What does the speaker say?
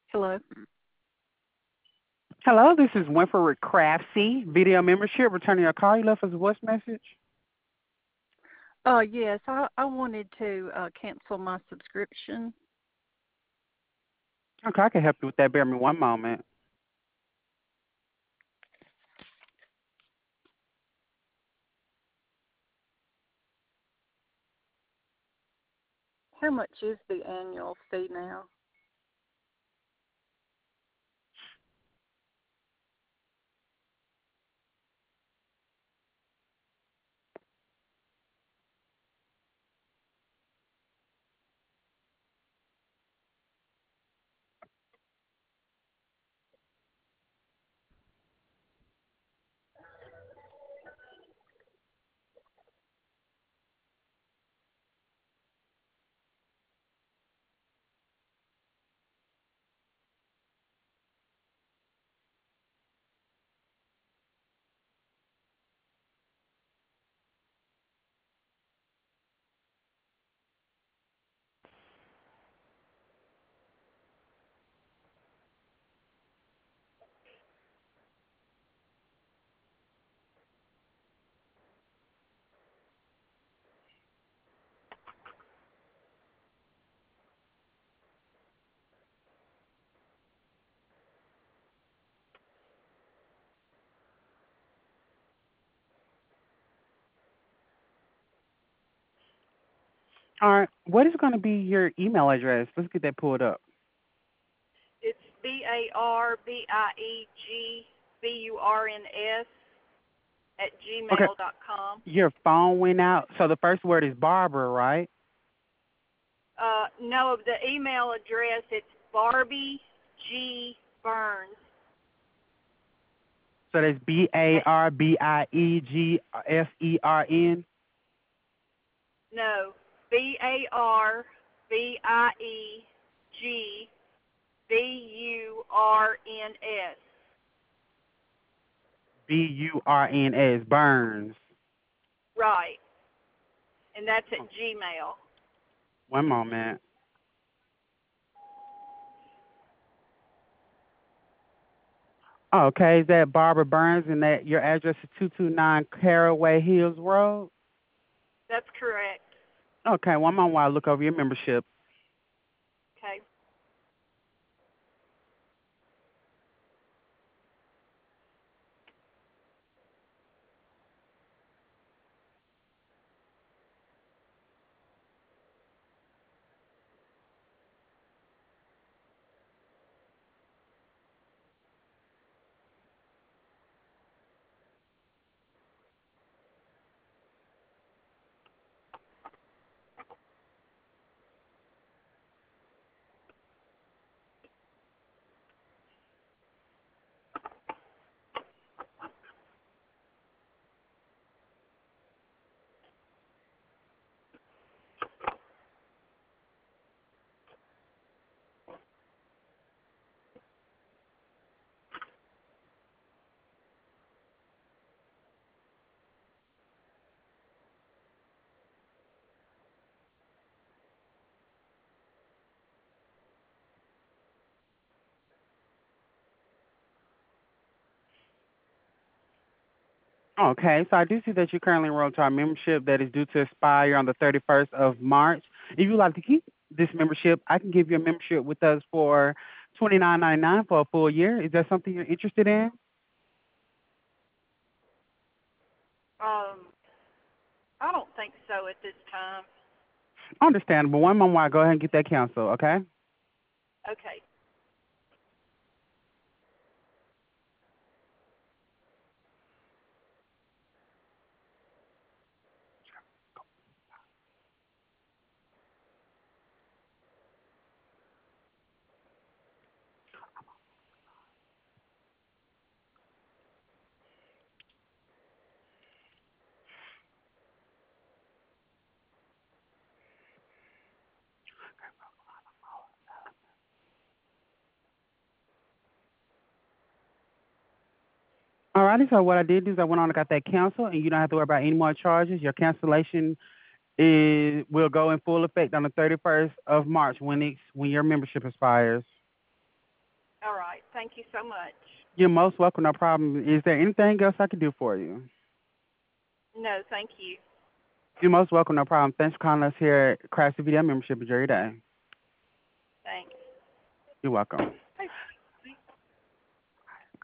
Hello. Hello, this is Winfred Craftsy, video membership, returning your call. You left us a voice message. Yes, I wanted to cancel my subscription. Okay, I can help you with that. Bear me one moment. How much is the annual fee now? All right, what is going to be your email address? Let's get that pulled up. It's BARBIEGBURNS at Okay, gmail.com. your phone went out. So the first word is Barbara, right? No, the email address, it's Barbie G. Burns. So that's BARBIEGFERN. No, BARBIEGBURNS. BURNS, Burns. Right, and that's at Gmail. One moment. Okay, is that Barbara Burns and that your address is 229 Caraway Hills Road? That's correct. Okay, one moment while I look over your membership. Okay. Okay, so I do see that you're currently enrolled to our membership that is due to expire on the 31st of March. If you'd like to keep this membership, I can give you a membership with us for $29.99 for a full year. Is that something you're interested in? Um, I don't think so at this time. Understandable. One moment while I go ahead and get that canceled, okay? Okay. All righty, so what I did is I went on and got that canceled, and you don't have to worry about any more charges. Your cancellation will go in full effect on the 31st of March when your membership expires. All right. Thank you so much. You're most welcome, no problem. Is there anything else I can do for you? No, thank you. You're most welcome, no problem. Thanks for calling us here at Crash CVDM Membership. Enjoy your day. Thanks. You're welcome.